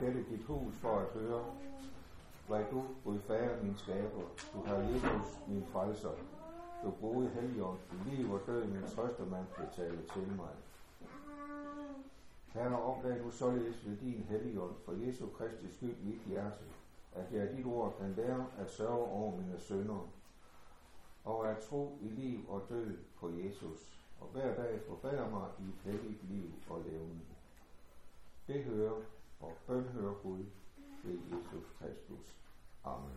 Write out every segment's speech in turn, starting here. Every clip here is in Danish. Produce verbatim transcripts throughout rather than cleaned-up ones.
dette dit hus for at høre, hvad du, Gud Fader, min skaber, du har Jesus, min frelser, du gode Helligånd, i liv og død, min trøstemand, betale til mig. Herre, opdag du således ved din Helligånd, for Jesu Kristi skyld mit hjerte, at jeg dit ord kan lære at sørge over mine synder, og at tro i liv og død på Jesus, og hver dag forbedre mig i et helligt liv og levende. Det hører og bøn hører Gud ved Jesus Kristus. Amen.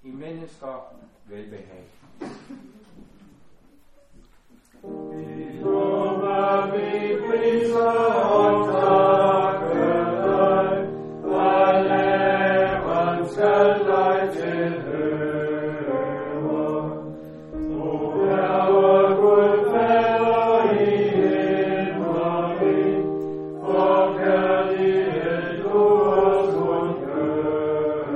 i mennesker velbehag. Vi lover, vi priser og takker dig, og læren skal dig tilhøre. Du er vor Gud, Fader i himlen, for kærlighed du os undgør.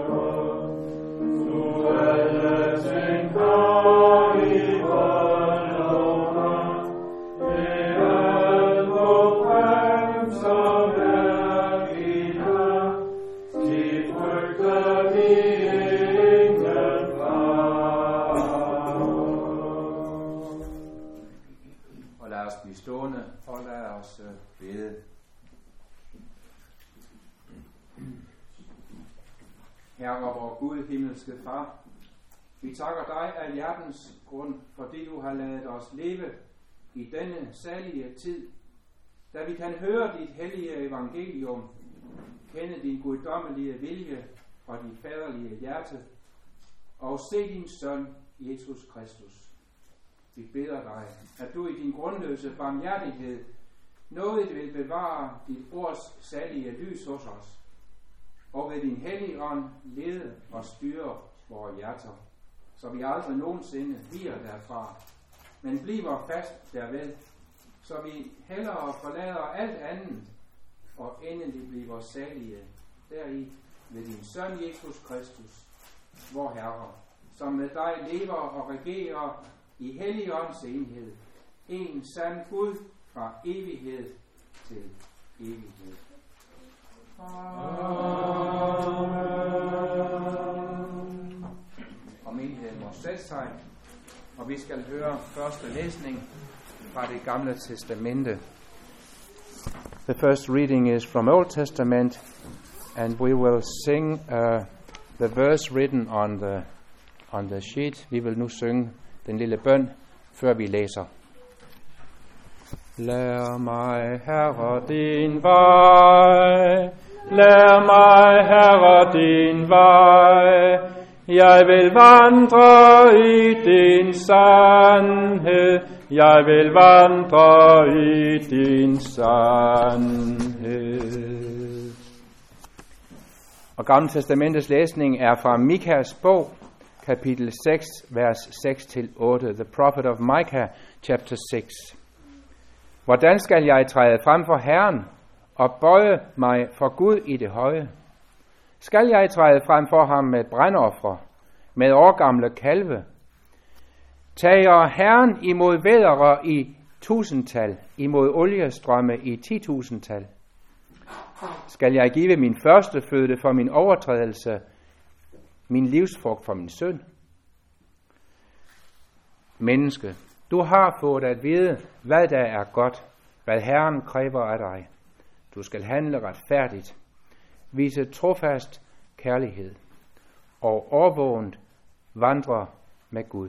Du alle ting gør i vold og magt, det er vor frem, som er i dig. De frygter vi ingen far. Og lad os blive stående, og lad os øh, bede. Herre vor Gud, himmelske Far, vi takker dig af hjertens grund, fordi du har ladet os leve i denne salige tid, da vi kan høre dit hellige evangelium, kende din guddommelige vilje og dit faderlige hjerte, og se din søn, Jesus Kristus. Vi beder dig, at du i din grundløse barmhjertighed nådigt vil bevare dit ords salige lys hos os, og ved din hellige ånd lede og styre vores hjerter, så vi aldrig nogensinde bliver derfra, men bliver fast derved, så vi hellere forlader alt andet og endelig bliver salige deri ved din søn Jesus Kristus, vor Herre, som med dig lever og regerer i hellig ånds enhed, en sand Gud fra evighed til evighed. Amen. Og menigheden må sætte sig, og vi skal høre første læsning fra det gamle testamente. The first reading is from Old Testament, and we will sing uh, the verse written on the on the sheet. Vi vil nu synge den lille bøn, før vi læser. Lær mig, Herre, din vej. Lær mig, Herre, din vej. Jeg vil vandre i din sandhed. Jeg vil vandre i din sandhed. Og Gamle Testamentets læsning er fra Mikas bog, kapitel seks, vers seks til otte. The Prophet of Micah, chapter six. Hvordan skal jeg træde frem for Herren og bøje mig for Gud i det høje? Skal jeg træde frem for ham med brandofre, med årgamle kalve? Tager Herren imod vædre i tusindtal, imod oliestrømme i titusindtal? Skal jeg give min førstefødte for min overtrædelse, min livsfrugt for min synd? Menneske, du har fået at vide, hvad der er godt, hvad Herren kræver af dig. Du skal handle retfærdigt, vise trofast kærlighed og overvågent vandre med Gud.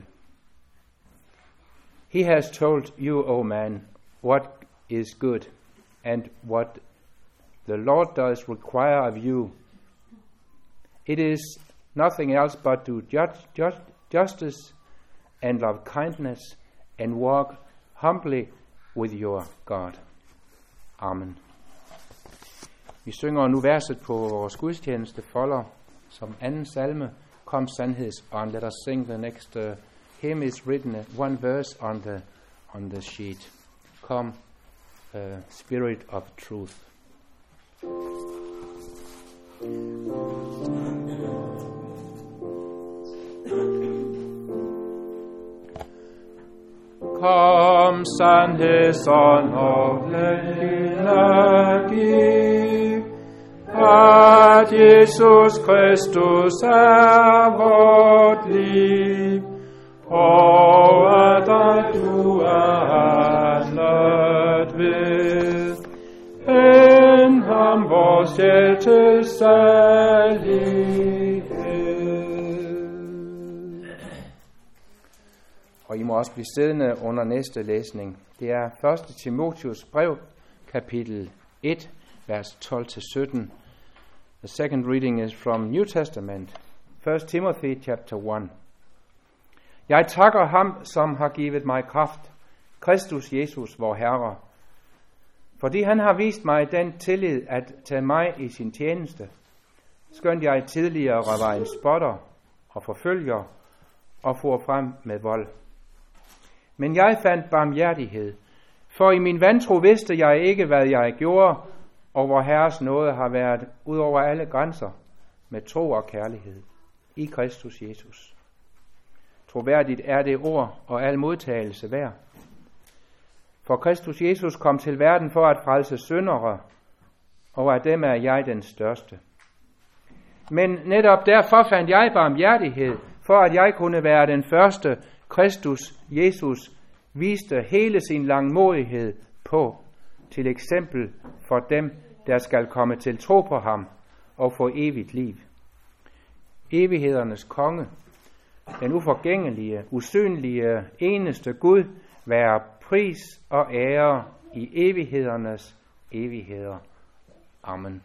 He has told you, O man, what is good and what the Lord does require of you. It is nothing else but to judge, judge, justice and love kindness and walk humbly with your God. Amen. Vi synger nu verset på vores gudstjeneste folder som anden salme, Kom sandhedsånd. Let us sing the next uh, hymn. Is written uh, one verse on the on the sheet. Come, uh, Spirit of truth. Kom sandhedsånd og lad give, at Jesus Kristus er vort liv, og at dig du er handlet ved, en ham vor sjæl til salighed. Og I må også blive siddende under næste læsning. Det er første Timotheus brev, kapitel et, vers tolv til sytten. The second reading is from New Testament, First Timothy chapter one. Jeg takker ham, som har givet mig kraft, Kristus Jesus, vor Herre, fordi han har vist mig den tillid at tage mig i sin tjeneste, skønt jeg tidligere var en spotter og forfølger og for frem med vold. Men jeg fandt barmhjertighed, for i min vantro vidste jeg ikke, hvad jeg gjorde, og vor Herres nåde har været ud over alle grænser med tro og kærlighed i Kristus Jesus. Troværdigt er det ord og al modtagelse værd. For Kristus Jesus kom til verden for at frelse syndere, og af dem er jeg den største. Men netop derfor fandt jeg barmhjertighed, for at jeg kunne være den første, Kristus Jesus viste hele sin langmodighed på, til eksempel for dem, der skal komme til tro på ham og få evigt liv. Evighedernes konge, den uforgængelige, usynlige, eneste Gud, være pris og ære i evighedernes evigheder. Amen.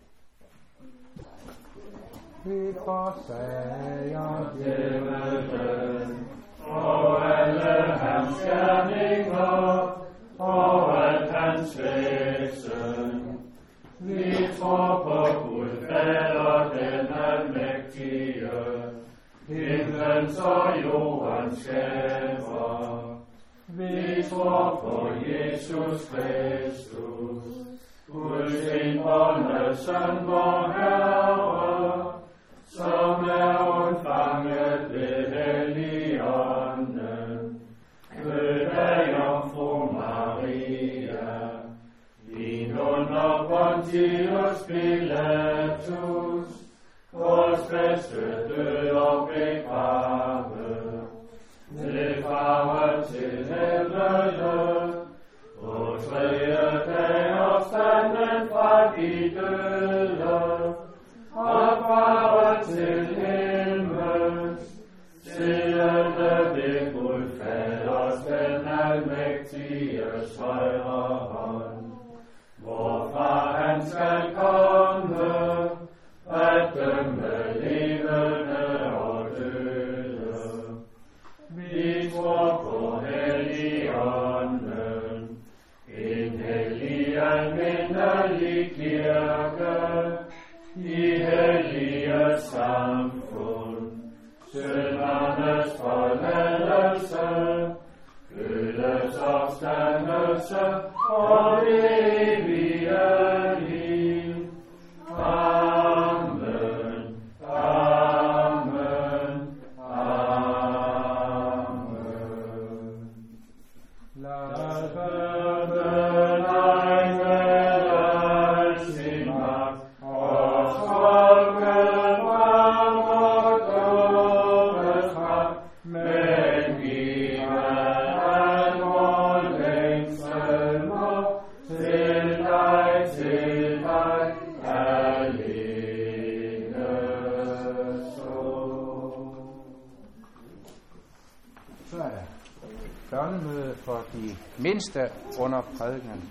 Vi forsager djævelen og alle hans gerninger og alt hans væsen. Vi tror på Gud Fader, den almægtige, himlens og jordens skaber. Vi tror på Jesus Kristus, Guds indbårne søn, vor Herre, som er undfanget ved Helligånden, født af Jomfru Maria, vin under Pontius Pilatus, vores bedste død og begravet, nedfarvet til helvede, på tredje dag opstanden fra de døde, opfarvet til himmels, siddende ved Gud Faders den almægtiges højre hånd, hvorfra han skal komme, at dømme levende og døde. Vi tror på Helligånden, en hellig almindelig kirke, i hellige samfund, syndernes forladelse, fødes opstandelse og evige liv. Amen, amen, amen. Lad bønnen egne al sin magt, og skolken frem og doves magt, men giv al vor længsel må til dig, til dig, alene så. Så er der børnemøde for de mindste under prædikenen.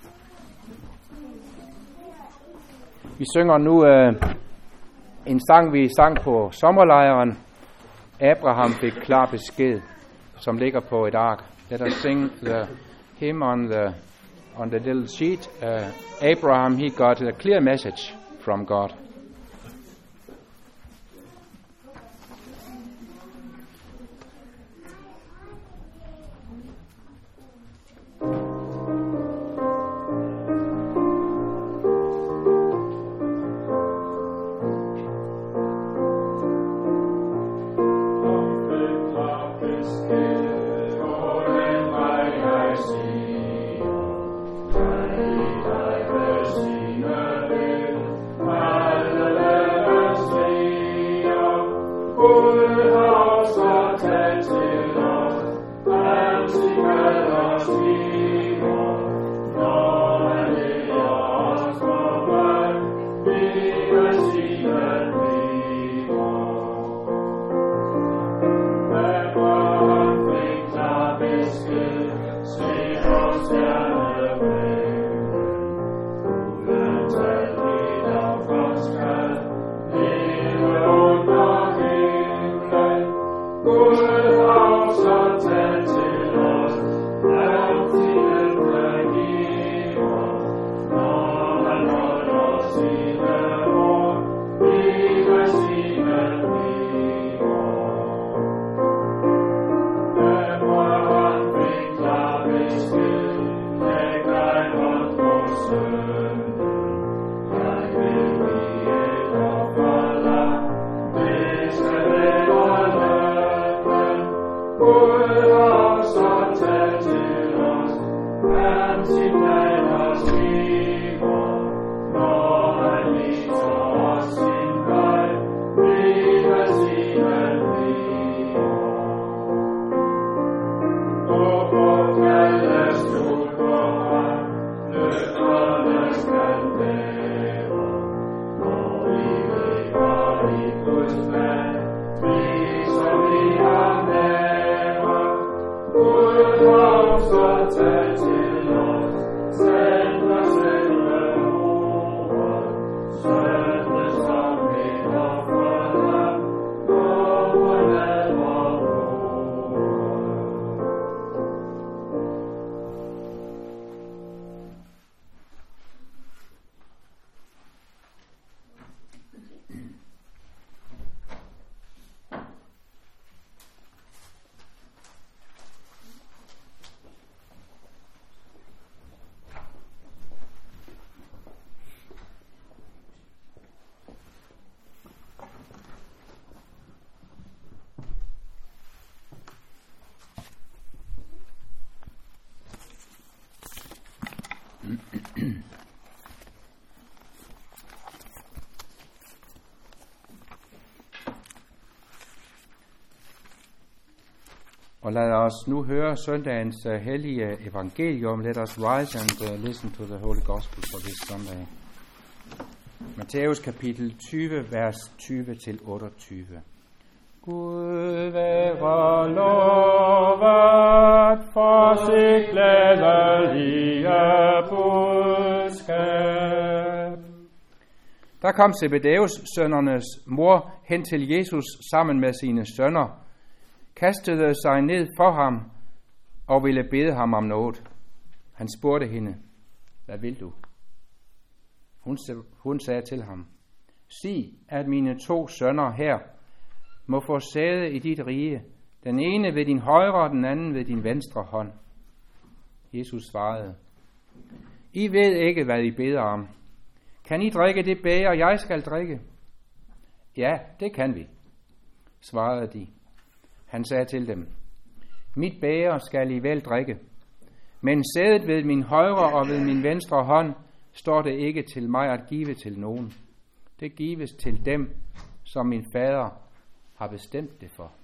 Vi synger nu øh, en sang, vi sang på sommerlejren. Abraham fik klar besked, som ligger på et ark. Let us sing the hymn on the on the little sheet. Uh, Abraham, he got a clear message from God. Lord, Og lad os nu høre søndagens uh, hellige evangelium. Let us rise and uh, listen to the Holy Gospel for this Sunday. Matthæus kapitel tyve, vers tyve til otteogtyve. Gud være lovet for sit glædelige budskab. Der kom Zebedeus sønnernes mor hen til Jesus sammen med sine sønner, kastede sig ned for ham og ville bede ham om noget. Han spurgte hende, hvad vil du? Hun, hun sagde til ham, sig, at mine to sønner her må få sæde i dit rige, den ene ved din højre og den anden ved din venstre hånd. Jesus svarede, I ved ikke, hvad I beder om. Kan I drikke det bæger, jeg skal drikke? Ja, det kan vi, svarede de. Han sagde til dem, mit bæger skal I vel drikke, men sædet ved min højre og ved min venstre hånd står det ikke til mig at give til nogen. Det gives til dem, som min fader har bestemt det for.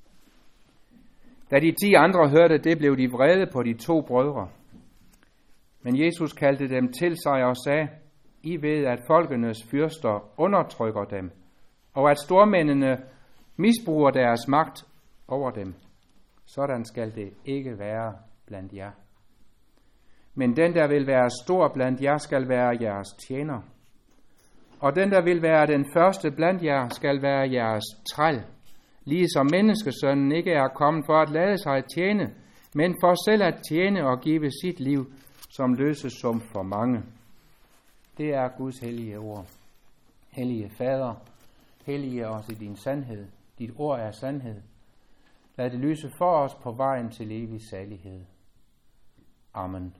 Da de ti andre hørte det, blev de vrede på de to brødre. Men Jesus kaldte dem til sig og sagde, I ved, at folkenes fyrster undertrykker dem, og at stormændene misbruger deres magt over dem. Sådan skal det ikke være blandt jer. Men den, der vil være stor blandt jer, skal være jeres tjener. Og den, der vil være den første blandt jer, skal være jeres træl. Ligesom menneskesønnen ikke er kommet for at lade sig tjene, men for selv at tjene og give sit liv som løsesum for mange. Det er Guds hellige ord. Hellige Fader, hellige os i din sandhed. Dit ord er sandhed. Lad det lyse for os på vejen til evig salighed. Amen.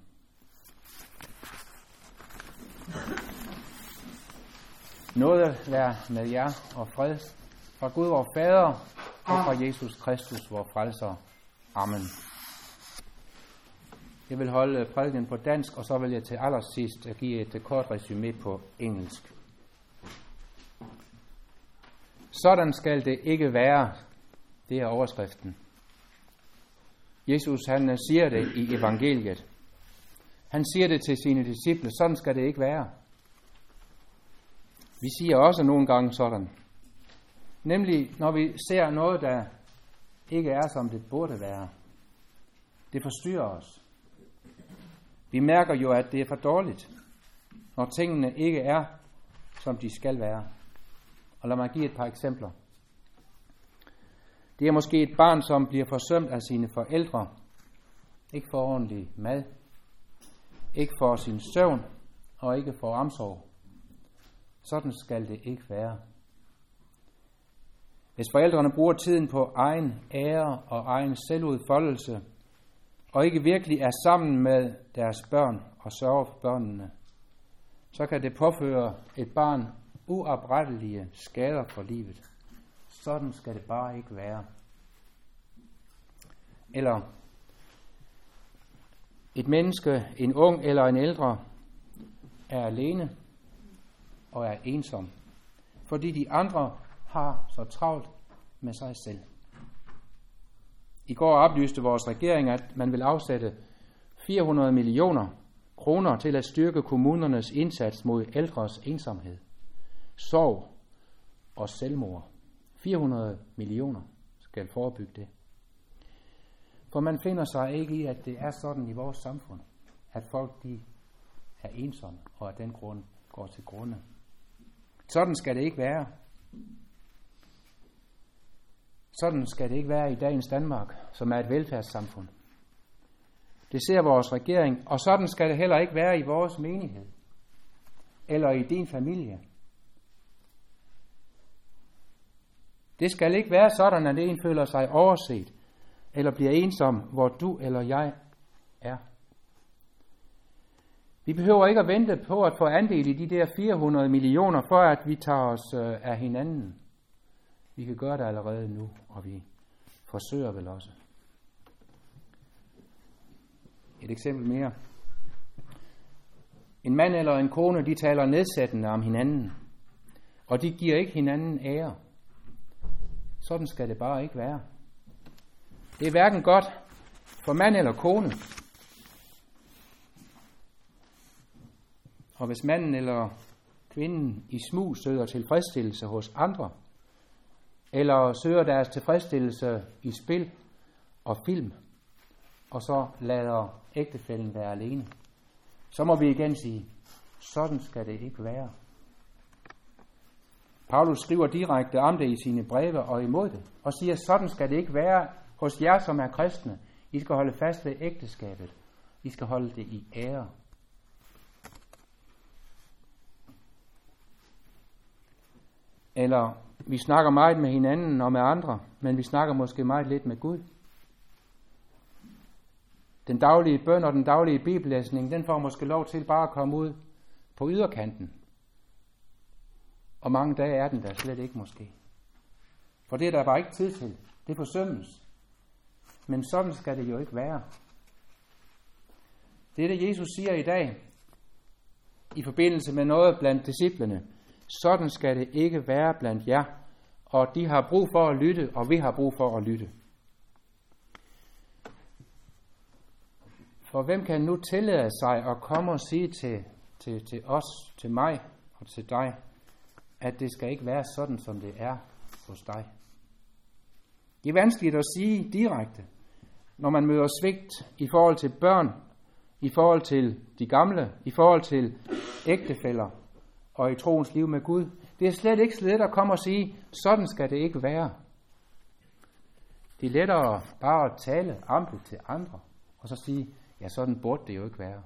Nåde være med jer og fred fra Gud vor Fader og fra Jesus Kristus vor Frelser. Amen. Jeg vil holde prædiken på dansk, og så vil jeg til allersidst give et kort resumé på engelsk. Sådan skal det ikke være. Det er overskriften. Jesus han siger det i evangeliet. Han siger det til sine disciple. Sådan skal det ikke være. Vi siger også nogle gange sådan. Nemlig når vi ser noget, der ikke er som det burde være. Det forstyrrer os. Vi mærker jo, at det er for dårligt, når tingene ikke er, som de skal være. Og lad mig give et par eksempler. Det er måske et barn, som bliver forsømt af sine forældre. Ikke for ordentlig mad. Ikke for sin søvn. Og ikke for omsorg. Sådan skal det ikke være. Hvis forældrene bruger tiden på egen ære og egen selvudfoldelse, og ikke virkelig er sammen med deres børn og sørger for børnene, så kan det påføre et barn uoprettelige skader for livet. Sådan skal det bare ikke være. Eller et menneske, en ung eller en ældre, er alene og er ensom, fordi de andre har så travlt med sig selv. I går oplyste vores regering, at man vil afsætte fire hundrede millioner kroner til at styrke kommunernes indsats mod ældres ensomhed, sorg og selvmord. fire hundrede millioner skal forebygge det. For man finder sig ikke i, at det er sådan i vores samfund, at folk de er ensomme, og af den grund går til grunde. Sådan skal det ikke være. Sådan skal det ikke være i dagens Danmark, som er et velfærdssamfund. Det ser vores regering, og sådan skal det heller ikke være i vores menighed, eller i din familie. Det skal ikke være sådan, at en føler sig overset, eller bliver ensom, hvor du eller jeg er. Vi behøver ikke at vente på at få andel i de der fire hundrede millioner, for at vi tager os af hinanden. Vi kan gøre det allerede nu, og vi forsøger vel også. Et eksempel mere. En mand eller en kone, de taler nedsættende om hinanden, og de giver ikke hinanden ære. Sådan skal det bare ikke være. Det er hverken godt for mand eller kone. Og hvis manden eller kvinden i smug søger tilfredsstillelse hos andre, eller søger deres tilfredsstillelse i spil og film, og så lader ægtefællen være alene, så må vi igen sige, sådan skal det ikke være. Paulus skriver direkte om det i sine breve og imod det, og siger, sådan skal det ikke være hos jer, som er kristne. I skal holde fast ved ægteskabet. I skal holde det i ære. Eller vi snakker meget med hinanden og med andre, men vi snakker måske meget lidt med Gud. Den daglige bøn og den daglige bibellæsning, den får måske lov til bare at komme ud på yderkanten. Og mange dage er den der slet ikke måske. For det er der bare ikke tid til. Det forsømmes. Men sådan skal det jo ikke være. Det er det, Jesus siger i dag, i forbindelse med noget blandt disciplene. Sådan skal det ikke være blandt jer. Og de har brug for at lytte, og vi har brug for at lytte. For hvem kan nu tillade sig at komme og sige til, til, til os, til mig og til dig, at det skal ikke være sådan, som det er hos dig? Det er vanskeligt at sige direkte, når man møder svigt i forhold til børn, i forhold til de gamle, i forhold til ægtefæller og i troens liv med Gud. Det er slet ikke så let at komme og sige, sådan skal det ikke være. Det er lettere bare at tale ampelt til andre, og så sige, ja, sådan burde det jo ikke være.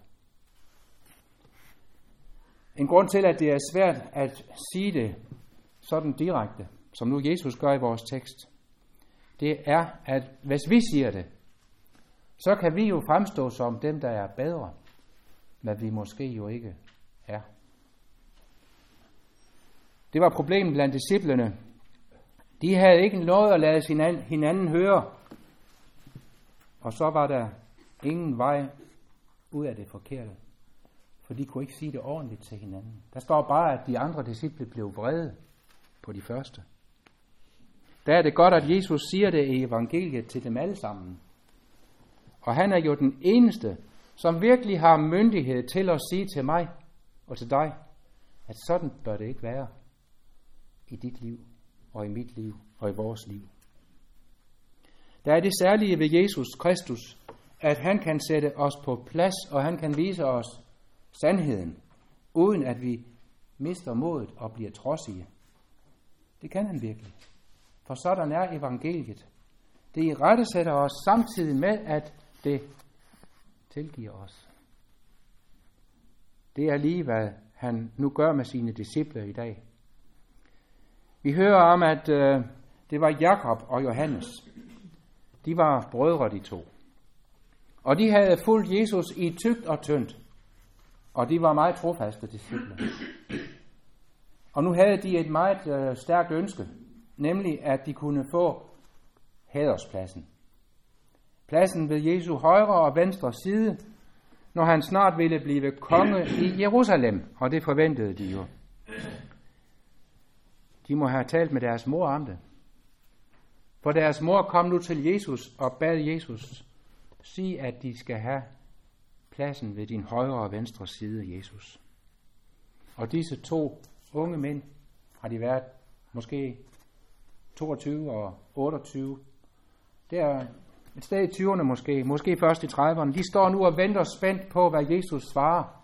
En grund til, at det er svært at sige det sådan direkte, som nu Jesus gør i vores tekst, det er, at hvis vi siger det, så kan vi jo fremstå som dem, der er bedre, men vi måske jo ikke er. Det var problemet blandt disciplene. De havde ikke noget at lade hinanden høre, og så var der ingen vej ud af det forkerte, for de kunne ikke sige det ordentligt til hinanden. Der står bare, at de andre disciple blev vrede på de første. Der er det godt, at Jesus siger det i evangeliet til dem alle sammen. Og han er jo den eneste, som virkelig har myndighed til at sige til mig og til dig, at sådan bør det ikke være i dit liv og i mit liv og i vores liv. Der er det særlige ved Jesus Kristus, at han kan sætte os på plads, og han kan vise os sandheden, uden at vi mister modet og bliver trodsige. Det kan han virkelig. For sådan er evangeliet. Det i rette sætter os samtidig med, at det tilgiver os. Det er lige, hvad han nu gør med sine disciple i dag. Vi hører om, at øh, det var Jakob og Johannes. De var brødre, de to. Og de havde fulgt Jesus i tykt og tyndt. Og de var meget trofaste disciple. Og nu havde de et meget øh, stærkt ønske, nemlig at de kunne få hæderspladsen. Pladsen ved Jesu højre og venstre side, når han snart ville blive konge i Jerusalem, og det forventede de jo. De må have talt med deres mor om det. For deres mor kom nu til Jesus og bad Jesus sige, at de skal have pladsen ved din højre og venstre side, Jesus. Og disse to unge mænd, har de været måske toogtyve og otteogtyve. Det er et sted i tyverne måske, måske først i trediverne. De står nu og venter spændt på, hvad Jesus svarer.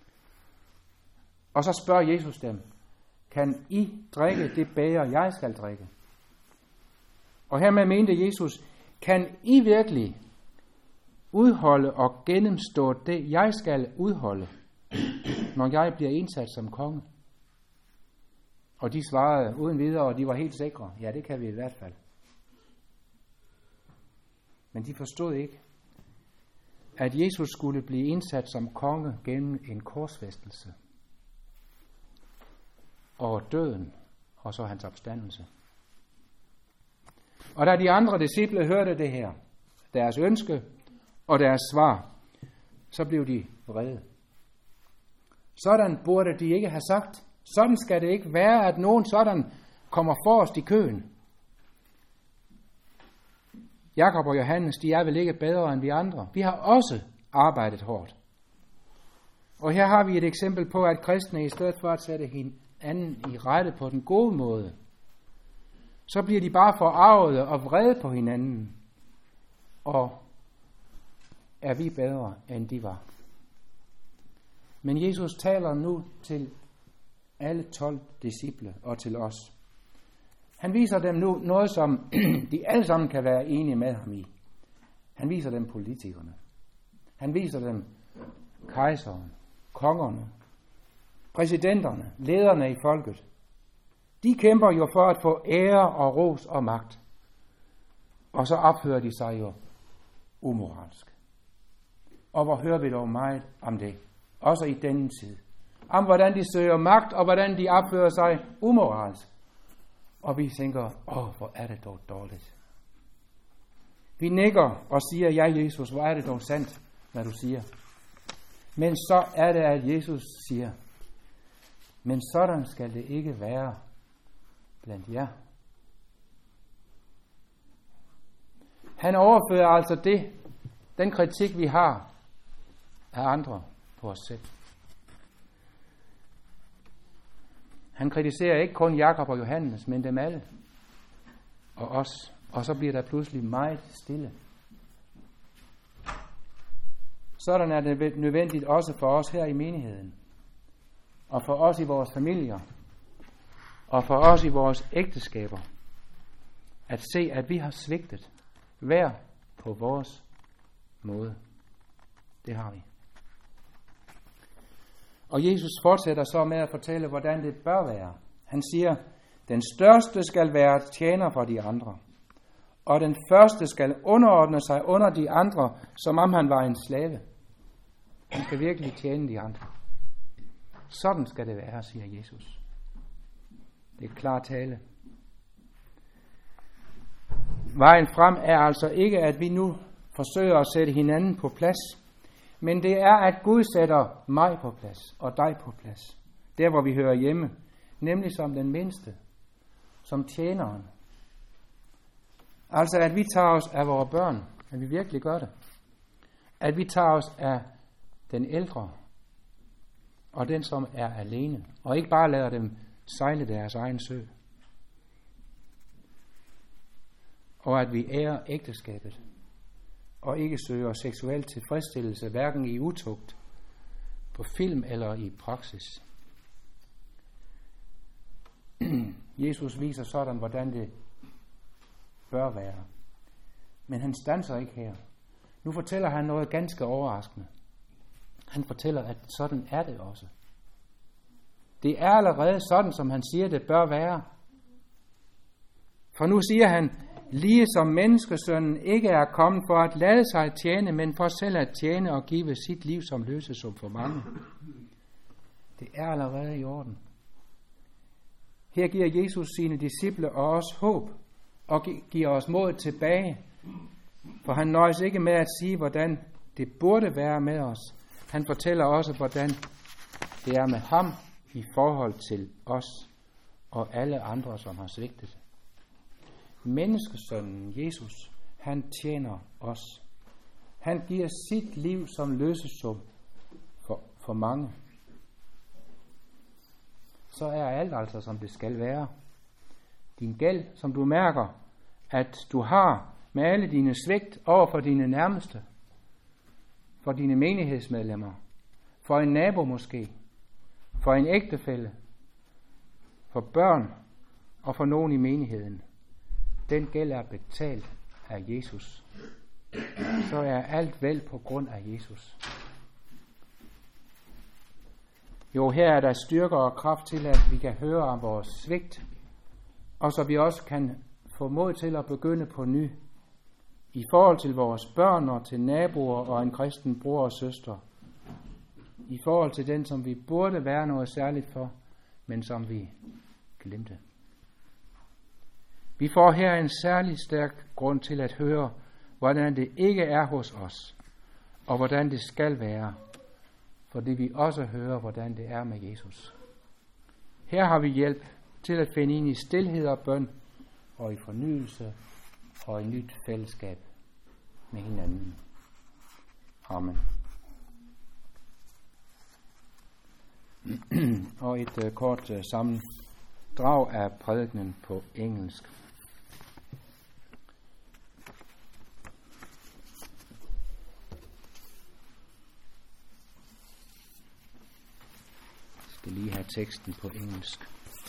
Og så spørger Jesus dem, kan I drikke det bæger, jeg skal drikke? Og hermed mente Jesus, kan I virkelig udholde og gennemstå det, jeg skal udholde, når jeg bliver indsat som konge? Og de svarede uden videre, og de var helt sikre. Ja, det kan vi i hvert fald. Men de forstod ikke, at Jesus skulle blive indsat som konge gennem en korsfæstelse og døden, og så hans opstandelse. Og da de andre disciple hørte det her, deres ønske og deres svar, så blev de vrede. Sådan burde de ikke have sagt. Sådan skal det ikke være, at nogen sådan kommer forrest i køen. Jakob og Johannes, de er vel ikke bedre end vi andre. Vi har også arbejdet hårdt. Og her har vi et eksempel på, at kristne i stedet for at sætte hinanden i rette på den gode måde, så bliver de bare forarvede og vrede på hinanden. Og er vi bedre, end de var. Men Jesus taler nu til alle tolv disciple og til os. Han viser dem nu noget, som de alle sammen kan være enige med ham i. Han viser dem politikerne. Han viser dem kejseren, kongerne, præsidenterne, lederne i folket. De kæmper jo for at få ære og ros og magt. Og så opfører de sig jo umoralsk. Og hvor hører vi dog meget om det? Også i denne tid. Om hvordan de søger magt, og hvordan de opfører sig umoralsk. Og vi tænker, åh, hvor er det dog dårligt. Vi nikker og siger, ja Jesus, hvor er det dog sandt, hvad du siger. Men så er det, at Jesus siger, men sådan skal det ikke være blandt jer. Han overfører altså det, den kritik vi har af andre på os selv. Han kritiserer ikke kun Jakob og Johannes, men dem alle. Og os. Og så bliver der pludselig meget stille. Sådan er det nødvendigt også for os her i menigheden. Og for os i vores familier. Og for os i vores ægteskaber. At se, at vi har svigtet. Hver på vores måde. Det har vi. Og Jesus fortsætter så med at fortælle, hvordan det bør være. Han siger, den største skal være tjener for de andre. Og den første skal underordne sig under de andre, som om han var en slave. Han skal virkelig tjene de andre. Sådan skal det være, siger Jesus. Det er klar tale. Vejen frem er altså ikke, at vi nu forsøger at sætte hinanden på plads, men det er, at Gud sætter mig på plads og dig på plads. Der, hvor vi hører hjemme, nemlig som den mindste, som tjeneren. Altså, at vi tager os af vores børn, at vi virkelig gør det. At vi tager os af den ældre og den, som er alene, og ikke bare lader dem sejle deres egen sø. Og at vi ærer ægteskabet, og ikke søger seksuel tilfredsstillelse, hverken i utugt, på film eller i praksis. Jesus viser sådan, hvordan det bør være. Men han standser ikke her. Nu fortæller han noget ganske overraskende. Han fortæller, at sådan er det også. Det er allerede sådan, som han siger, det bør være. For nu siger han, lige som menneskesønnen ikke er kommet for at lade sig tjene, men for selv at tjene og give sit liv som løsesum for mange. Det er allerede i orden. Her giver Jesus sine disciple og os håb, og giver os mod tilbage. For han nøjes ikke med at sige, hvordan det burde være med os, han fortæller også, hvordan det er med ham i forhold til os og alle andre, som har svigtet. Menneskesønnen Jesus, han tjener os. Han giver sit liv som løsesum for, for mange. Så er alt altså, som det skal være. Din gæld, som du mærker, at du har med alle dine svigt over for dine nærmeste, for dine menighedsmedlemmer, for en nabo måske, for en ægtefælle, for børn og for nogen i menigheden. Den gæld er betalt af Jesus. Så er alt vel på grund af Jesus. Jo, her er der styrke og kraft til, at vi kan høre om vores svigt, og så vi også kan få mod til at begynde på ny, i forhold til vores børn og til naboer og en kristen bror og søster, i forhold til den, som vi burde være noget særligt for, men som vi glemte. Vi får her en særlig stærk grund til at høre, hvordan det ikke er hos os, og hvordan det skal være, fordi vi også hører, hvordan det er med Jesus. Her har vi hjælp til at finde ind i stilhed og bøn, og i fornyelse og i nyt fællesskab med hinanden. Amen. Og et uh, kort uh, sammendrag af prædikenen på engelsk. Jeg skal lige have teksten på engelsk.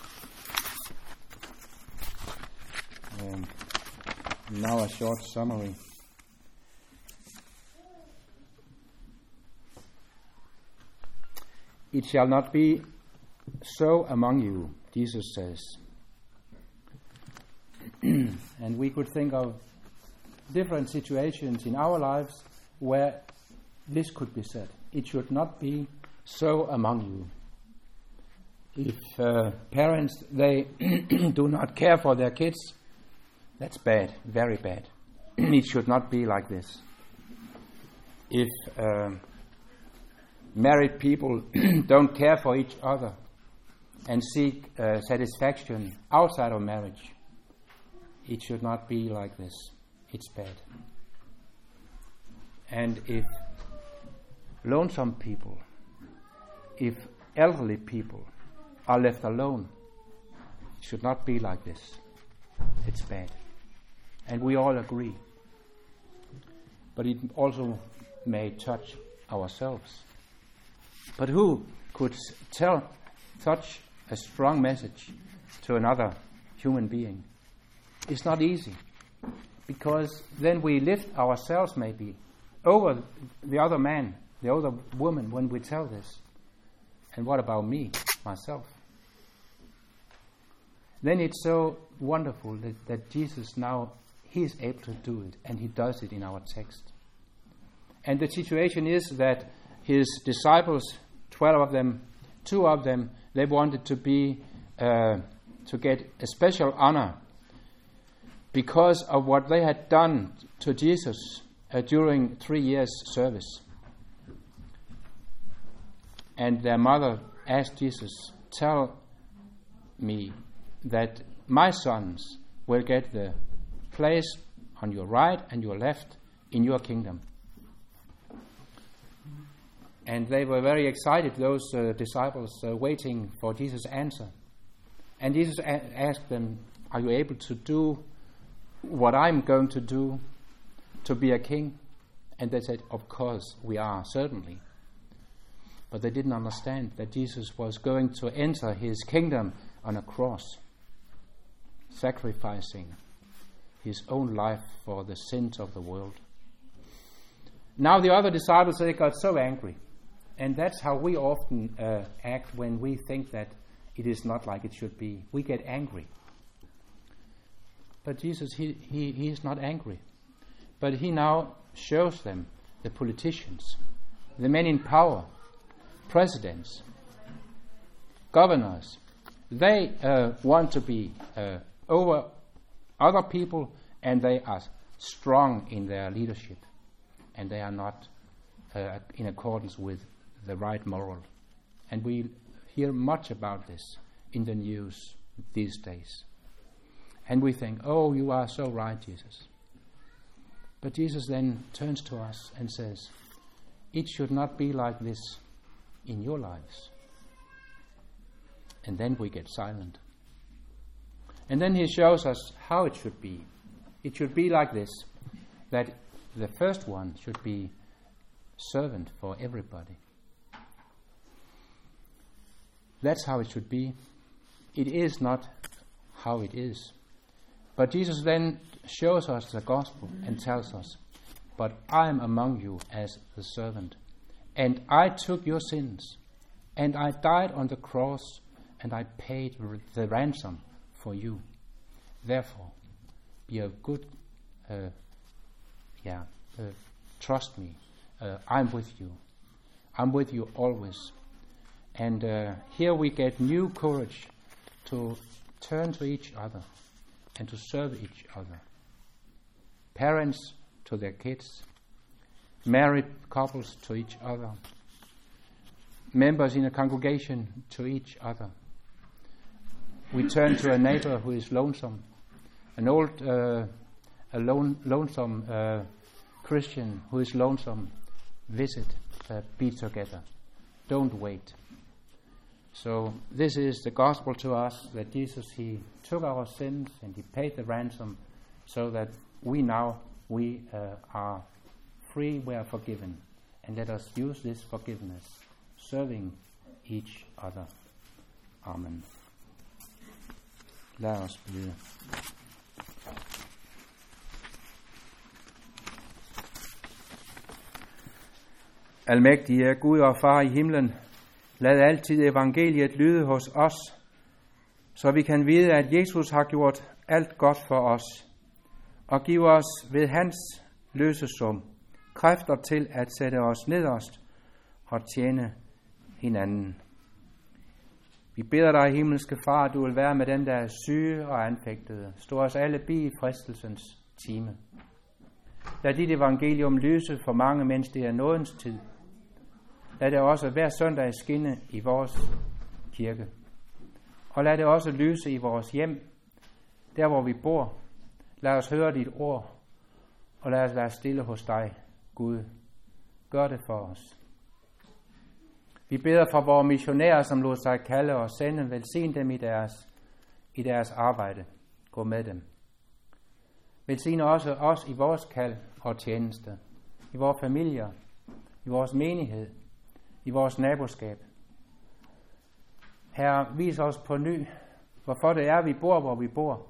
Um, now a short summary. It shall not be so among you, Jesus says. And we could think of different situations in our lives where this could be said. It should not be so among you. If uh, parents, they do not care for their kids, that's bad, very bad. It should not be like this. If uh, married people don't care for each other and seek uh, satisfaction outside of marriage, it should not be like this. It's bad. And if lonesome people, if elderly people are left alone, it should not be like this. It's bad. And we all agree. But it also may touch ourselves. But who could tell such a strong message to another human being? It's not easy, because then we lift ourselves maybe over the other man, the other woman, when we tell this. And what about me, myself? Then it's so wonderful that, that Jesus now, he is able to do it, and he does it in our text. And the situation is that his disciples, twelve of them, two of them, they wanted to be, uh, to get a special honor because of what they had done to Jesus uh, during three years' service. And their mother asked Jesus, tell me that my sons will get the place on your right and your left in your kingdom. And they were very excited, those uh, disciples, uh, waiting for Jesus' answer. And Jesus a- asked them, are you able to do what I'm going to do, to be a king? And they said, of course we are, certainly. But they didn't understand that Jesus was going to enter his kingdom on a cross, sacrificing his own life for the sins of the world. Now the other disciples, they got so angry. And that's how we often uh, act when we think that it is not like it should be. We get angry. But Jesus, he, he, he is not angry. But he now shows them, the politicians, the men in power, presidents, governors, they uh, want to be uh, over other people, and they are strong in their leadership, and they are not uh, in accordance with the right moral. And we hear much about this in the news these days. And we think, oh, you are so right, Jesus. But Jesus then turns to us and says, it should not be like this in your lives. And then we get silent. And then he shows us how it should be. It should be like this, that the first one should be servant for everybody. That's how it should be. It is not how it is. But Jesus then shows us the gospel and tells us, but I am among you as the servant, and I took your sins, and I died on the cross, and I paid r- the ransom for you. Therefore, be a good, uh, yeah, uh, trust me. Uh, I'm with you. I'm with you always. And uh, here we get new courage to turn to each other and to serve each other. Parents to their kids, married couples to each other, members in a congregation to each other. We turn to a neighbor who is lonesome, an old, uh, a lone, lonesome uh, Christian who is lonesome. Visit, uh, be together. Don't wait. So this is the gospel to us, that Jesus, he took our sins and he paid the ransom so that we now, we uh, are free, we are forgiven. And let us use this forgiveness, serving each other. Amen. Lad os bede. Almægtige Gud og Far i himlen, lad altid evangeliet lyde hos os, så vi kan vide, at Jesus har gjort alt godt for os, og giv os ved hans løsesum kræfter til at sætte os nederst og tjene hinanden. Vi beder dig, himmelske Far, at du vil være med den, der er syge og anfægtede. Stå os alle bi i fristelsens time. Lad dit evangelium lyse for mange, mens det er nådens tid. Lad det også hver søndag skinne i vores kirke. Og lad det også lyse i vores hjem, der hvor vi bor. Lad os høre dit ord, og lad os være stille hos dig, Gud. Gør det for os. Vi beder for vores missionærer, som lod sig kalde og sende. Velsign dem i deres, i deres arbejde. Gå med dem. Velsign også os i vores kald og tjeneste. I vores familier. I vores menighed. I vores naboskab. Herre, vis os på ny, hvorfor det er, vi bor, hvor vi bor.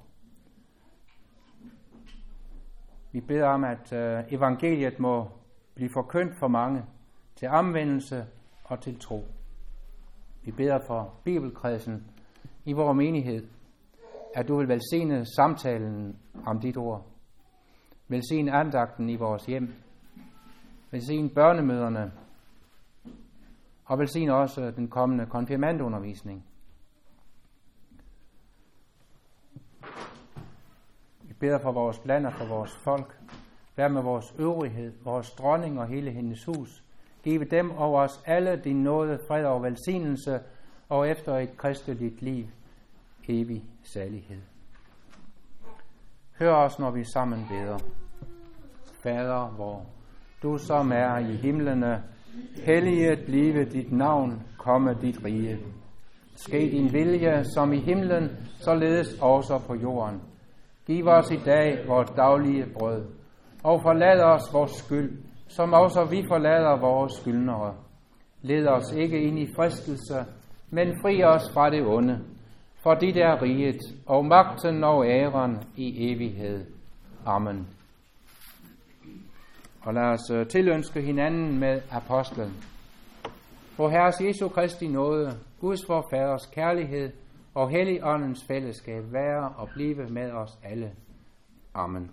Vi beder om, at øh, evangeliet må blive forkyndt for mange til omvendelse og til tro. Vi beder for bibelkredsen i vores menighed, at du vil velsigne samtalen om dit ord. Velsigne andagten i vores hjem. Velsigne børnemøderne. Og velsigne også den kommende konfirmandundervisning. Vi beder for vores land og for vores folk. Vær med vores øvrighed, vores dronning og hele hendes hus. Giv dem og os alle din nåde, fred og velsignelse, og efter et kristeligt liv, evig salighed. Hør os, når vi sammen beder. Fader vor, du som er i himlene, helliget blive dit navn, komme dit rige. Ske din vilje, som i himlen, således også på jorden. Giv os i dag vores daglige brød, og forlad os vores skyld, som også vi forlader vores skyldnere. Led os ikke ind i fristelse, men fri os fra det onde. For dit er riget, og magten og æren i evighed. Amen. Og lad os tilønske hinanden med apostlen. For Herres Jesu Kristi nåde, Guds vor Faders kærlighed og Helligåndens fællesskab være og blive med os alle. Amen.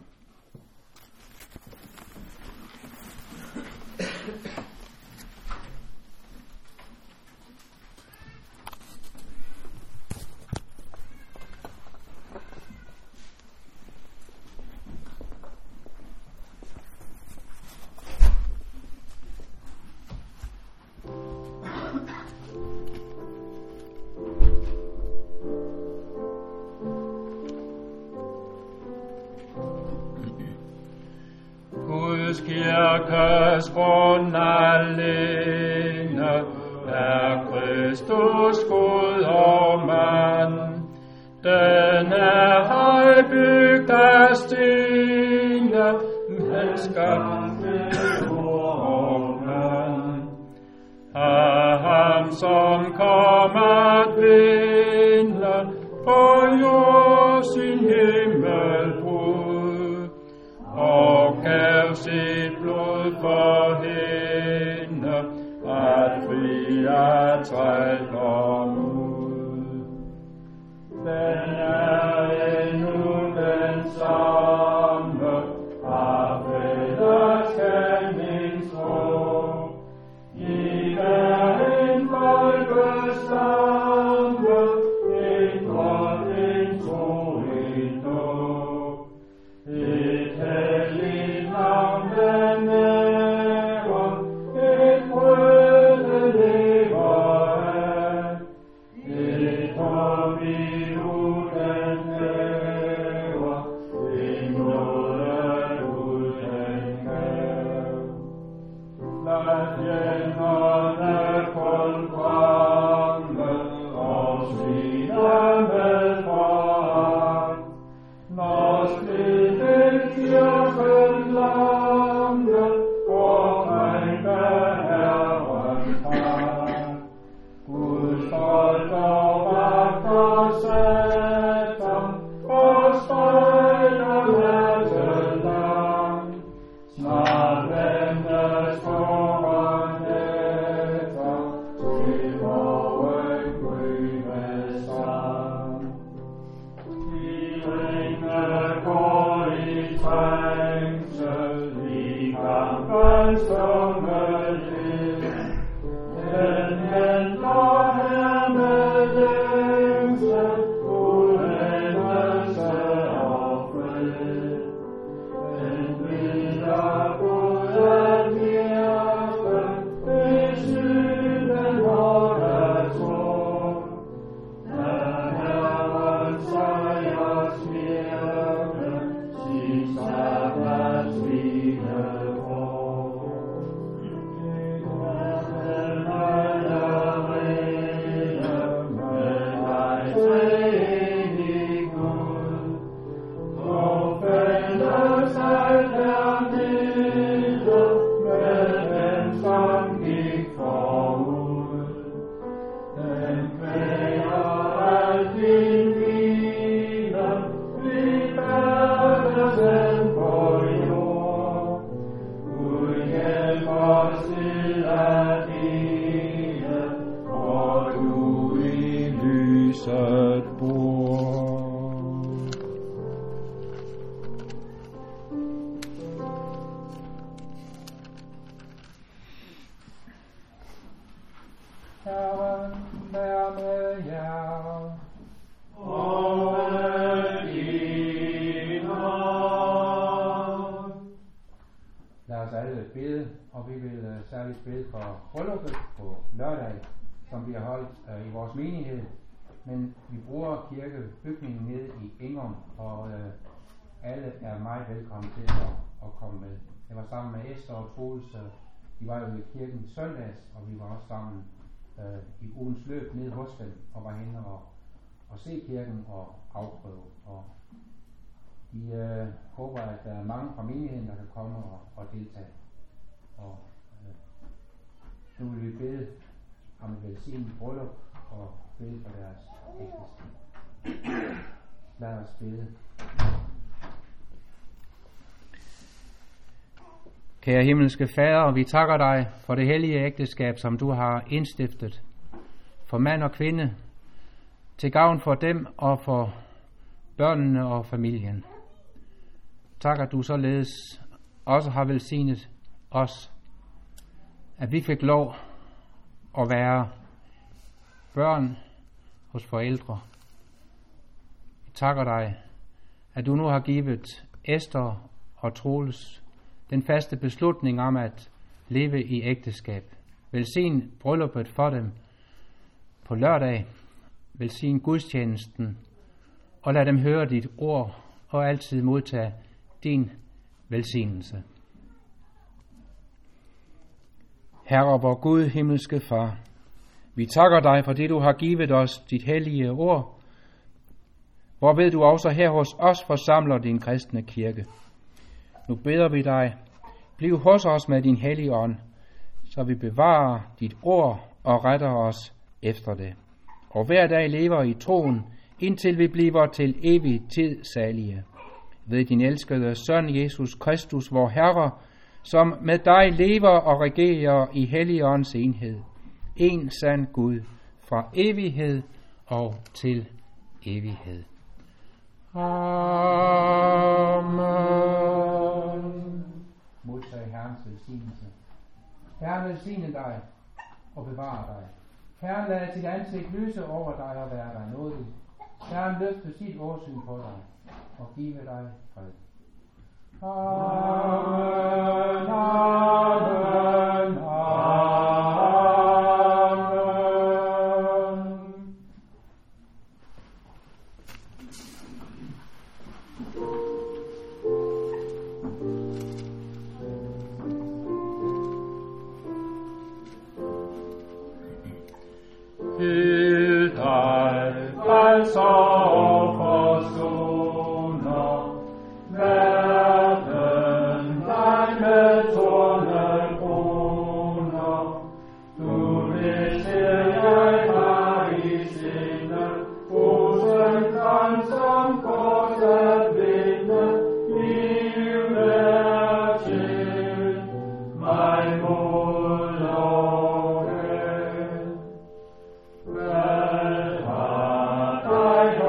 kirkes grund alene er Kristus Gud og mand. Den er højbygget af stene, men skabte og mand. Af ham, som kom at vinde på jord sin himmelbrud, og gav sit blod for hende, at fri at trældom ud. Den er endnu den samme, af fællesskabningstro. I hver en folkestamme, en godt, en tro, en dåb. Et helligt navn, den ærer, et brød, den lever af. Et håb i uden hæver, en nåde uden gav. Lad fjenderne kun komme, og svine med foragt. Når splittet kirken lampe, og krænke Herren pagt. Guds folk og vagter Satan, og spejler natten lang. Snart vendes foran efter, til morgen gryende sang. De ringe går i trængsel, i kampens tunge liv. Den henter her med længsel, udendelse og fred. Den hviler ud af virke, ved synden holder tro. Lad Herren sejrs virke, sin sabbat hvile på. Den allerede med dig træenig Gud, og fælles alt hernede med den, som gik forud. Den kvæger alt din hvile, vi bærer den på jord. Gud hjælp os til at dele, hvor du i lyset bor. Herren vær med jer. Og med din ånd. Lad os alle bede, og vi vil uh, særligt bede for brylluppet på lørdag, som vi har holdt uh, i vores menighed. Men vi bruger kirkebygningen nede i Ingom, og uh, alle er meget velkommen til at, at komme med. Jeg var sammen med Esther og Troels. Uh, de var jo i kirken søndags, og vi var også sammen uh, i ugens løb nede hos dem, og var henne og, og se kirken og afprøve. Og vi uh, håber, at der er mange fra menigheden, der kan komme og, og deltage. Og uh, nu vil vi bede om et velsignet bryllup og bede for deres ægteskab. Lad os bede. Kære himmelske Fader, vi takker dig for det hellige ægteskab, som du har indstiftet for mand og kvinde, til gavn for dem og for børnene og familien. Tak, at du således også har velsignet os, at vi fik lov at være børn hos forældre. Vi takker dig, at du nu har givet Esther og Troels den faste beslutning om at leve i ægteskab. Velsign brylluppet for dem på lørdag. Velsign gudstjenesten, og lad dem høre dit ord og altid modtage din velsignelse. Herre, vor Gud, himmelske Far, vi takker dig for det, du har givet os, dit hellige ord, hvorved du også her hos os forsamler din kristne kirke. Nu beder vi dig, bliv hos os med din hellige ånd, så vi bevarer dit ord og retter os efter det. Og hver dag lever i troen, indtil vi bliver til evig tid salige. Ved din elskede søn Jesus Kristus, vor Herre, som med dig lever og regerer i Helligåndens enhed. En sand Gud, fra evighed og til evighed. Amen. Modtag Herrens velsignelse. Herren velsigne dig og bevare dig. Herren lad sit ansigt lyse over dig og være dig nådig. Herren løfte sit åsyn på dig og give dig fred. Amen, amen, amen. Til dig, frelser og forsoner, verden dig med tornekroner. Du vil se, jeg har i sinde, rosenkrans som korset vinde, livet til mig mod og hen. Hvad har dig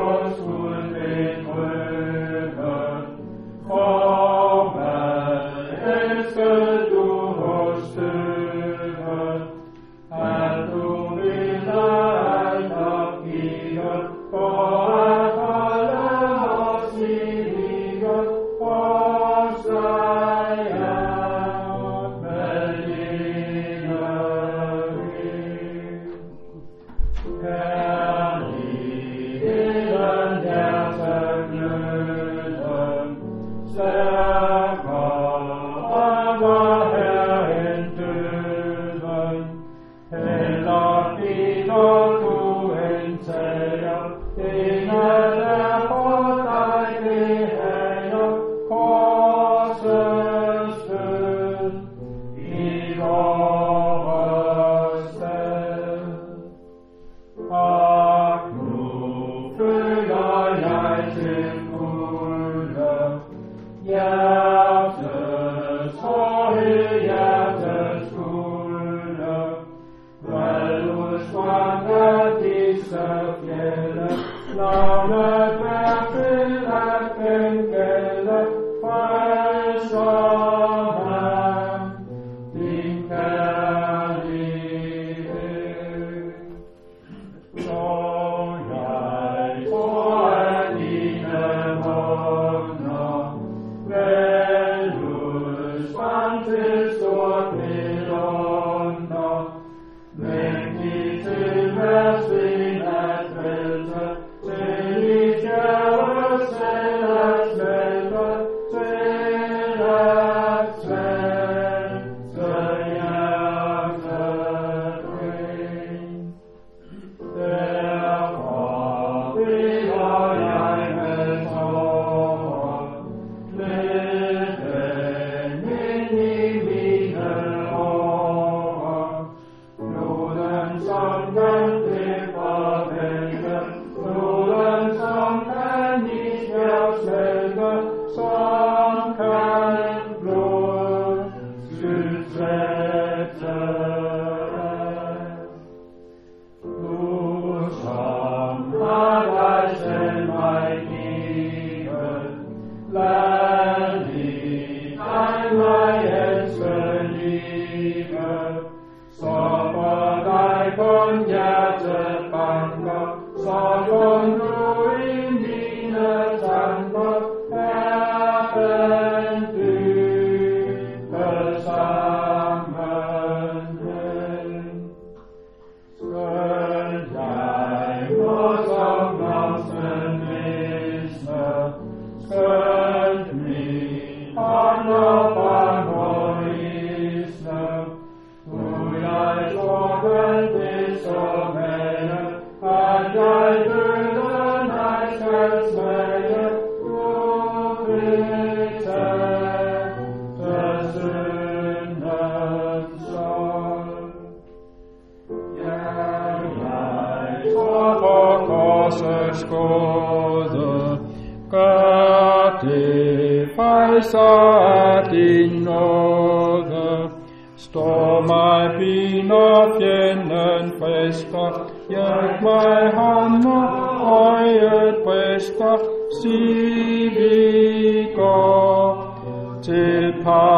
himlers gåde. Gør det, frelser af din nåde. Stå mig bi, når fjenden frister. Hjælp mig, ham når øjet brister. Sig vi går til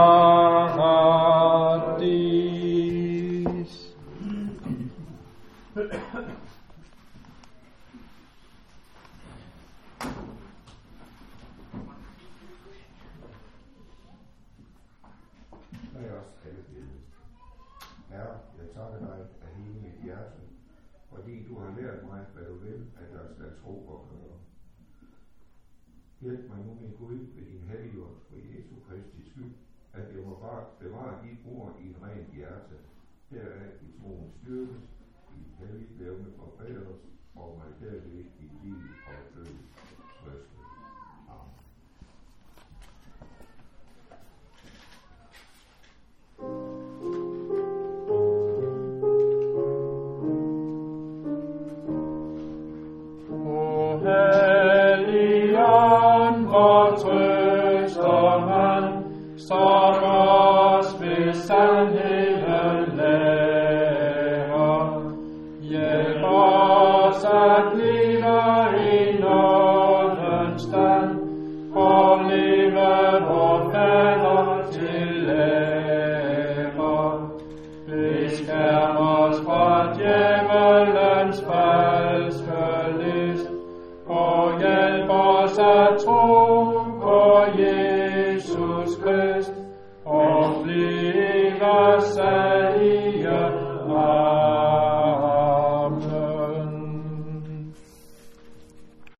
paradis. Lad os alle bede. Herre, jeg takker dig af hele mit hjerte, fordi du har lært mig, hvad du vil, at jeg skal tro og gøre. Hjælp mig nu, min Gud, ved din helligånd for Jesu Kristi skyld, at jeg må bare bevare dit ord i et rent hjerte. Deraf i troen styrkes, i et helligt levende forbedres, og mig derved i liv og død trøste. Amen. Hvor trøster han, som os ved sandheden lærer. Hjælp os at leve i nådens stand, og leve vor Fader til lærer. Beskærm os fra djævelens falske list, og hjælp os at tro på Jesus Krist, og blive salvet.